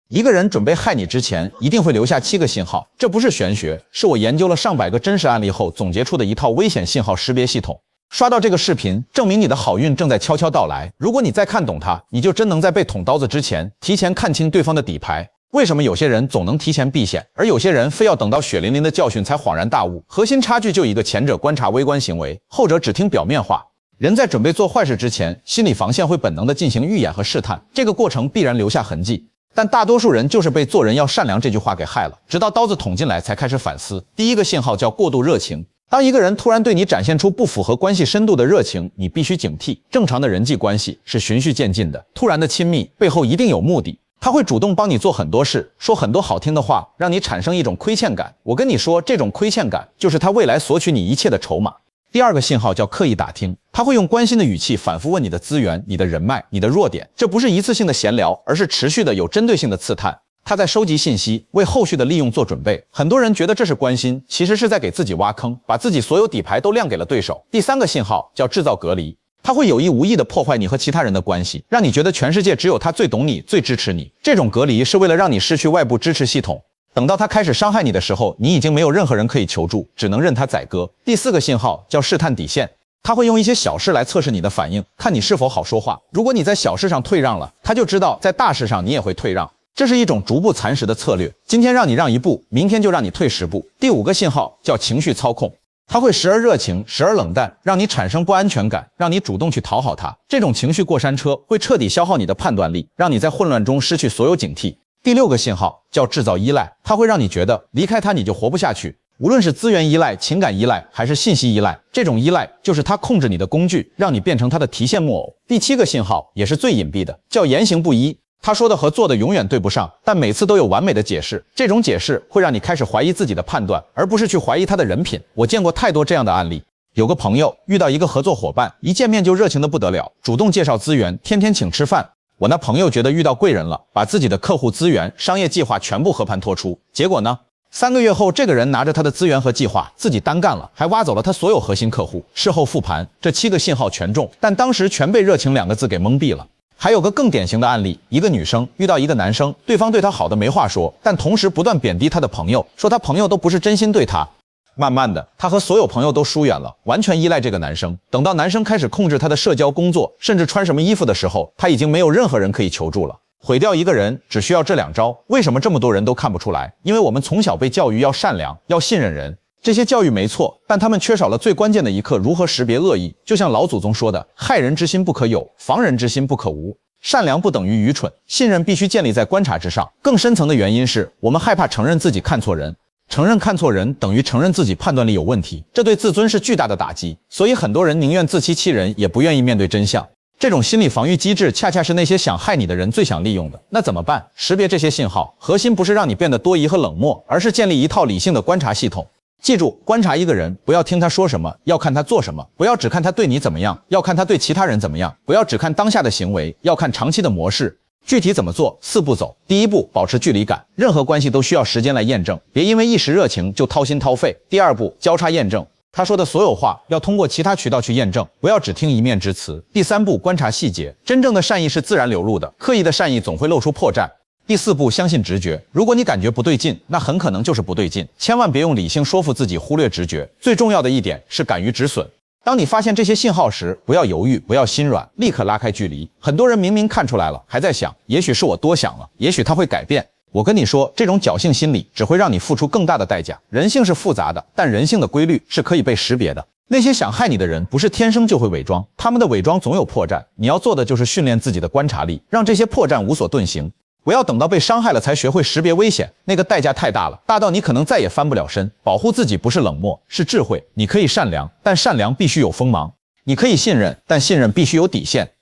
一个人准备害你之前，一定会留下7个信号。这不是玄学，是我研究了上百个真实案例后总结出的一套危险信号识别系统。刷到这个视频，证明你的好运正在悄悄到来。如果你再看懂它，你就真能在被捅刀子之前，提前看清对方的底牌。为什么有些人总能提前避险，而有些人非要等到血淋淋的教训才恍然大悟？核心差距就一个，前者观察微观行为，后者只听表面话。人在准备做坏事之前，心理防线会本能地进行预演和试探，这个过程必然留下痕迹。但大多数人就是被做人要善良这句话给害了，直到刀子捅进来才开始反思。第一个信号叫过度热情。当一个人突然对你展现出不符合关系深度的热情，你必须警惕。正常的人际关系是循序渐进的，突然的亲密背后一定有目的。他会主动帮你做很多事，说很多好听的话，让你产生一种亏欠感。我跟你说，这种亏欠感就是他未来索取你一切的筹码。第二个信号叫刻意打听，他会用关心的语气反复问你的资源、你的人脉、你的弱点，这不是一次性的闲聊，而是持续的有针对性的刺探。他在收集信息，为后续的利用做准备。很多人觉得这是关心，其实是在给自己挖坑，把自己所有底牌都亮给了对手。第三个信号叫制造隔离，他会有意无意地破坏你和其他人的关系，让你觉得全世界只有他最懂你、最支持你。这种隔离是为了让你失去外部支持系统。等到他开始伤害你的时候，你已经没有任何人可以求助，只能任他宰割。第四个信号叫试探底线，他会用一些小事来测试你的反应，看你是否好说话。如果你在小事上退让了，他就知道在大事上你也会退让。这是一种逐步蚕食的策略，今天让你让1步，明天就让你退10步。第五个信号叫情绪操控，他会时而热情，时而冷淡，让你产生不安全感，让你主动去讨好他。这种情绪过山车会彻底消耗你的判断力，让你在混乱中失去所有警惕。第六个信号叫制造依赖，它会让你觉得离开他你就活不下去。无论是资源依赖、情感依赖还是信息依赖，这种依赖就是他控制你的工具，让你变成他的提线木偶。第7个信号也是最隐蔽的，叫言行不一。他说的和做的永远对不上，但每次都有完美的解释。这种解释会让你开始怀疑自己的判断，而不是去怀疑他的人品。我见过太多这样的案例。有个朋友遇到一个合作伙伴，一见面就热情的不得了，主动介绍资源，天天请吃饭。我那朋友觉得遇到贵人了，把自己的客户资源、商业计划全部和盘托出。结果呢？3个月后，这个人拿着他的资源和计划自己单干了，还挖走了他所有核心客户。事后复盘，这7个信号全中，但当时全被热情2个字给蒙蔽了。还有个更典型的案例，一个女生遇到一个男生，对方对她好的没话说，但同时不断贬低她的朋友，说她朋友都不是真心对她。慢慢的，她和所有朋友都疏远了，完全依赖这个男生。等到男生开始控制她的社交、工作，甚至穿什么衣服的时候，她已经没有任何人可以求助了。毁掉一个人只需要这2招，为什么这么多人都看不出来？因为我们从小被教育要善良，要信任人。这些教育没错，但他们缺少了最关键的一课，如何识别恶意。就像老祖宗说的，害人之心不可有，防人之心不可无。善良不等于愚蠢，信任必须建立在观察之上。更深层的原因是我们害怕承认自己看错人，承认看错人等于承认自己判断力有问题，这对自尊是巨大的打击。所以很多人宁愿自欺欺人，也不愿意面对真相。这种心理防御机制恰恰是那些想害你的人最想利用的。那怎么办？识别这些信号，核心不是让你变得多疑和冷漠，而是建立一套理性的观察系统。记住，观察一个人，不要听他说什么，要看他做什么；不要只看他对你怎么样，要看他对其他人怎么样；不要只看当下的行为，要看长期的模式。具体怎么做？4步走。第1步，保持距离感，任何关系都需要时间来验证，别因为一时热情就掏心掏肺。第2步，交叉验证，他说的所有话要通过其他渠道去验证，不要只听一面之词。第3步，观察细节，真正的善意是自然流露的，刻意的善意总会露出破绽。第4步，相信直觉，如果你感觉不对劲，那很可能就是不对劲，千万别用理性说服自己，忽略直觉。最重要的一点是敢于止损。当你发现这些信号时，不要犹豫，不要心软，立刻拉开距离。很多人明明看出来了，还在想，也许是我多想了，也许他会改变。我跟你说，这种侥幸心理只会让你付出更大的代价。人性是复杂的，但人性的规律是可以被识别的。那些想害你的人不是天生就会伪装，他们的伪装总有破绽。你要做的就是训练自己的观察力，让这些破绽无所遁形。不要等到被伤害了才学会识别危险，那个代价太大了，大到你可能再也翻不了身。保护自己不是冷漠，是智慧。你可以善良，但善良必须有锋芒；你可以信任，但信任必须有底线。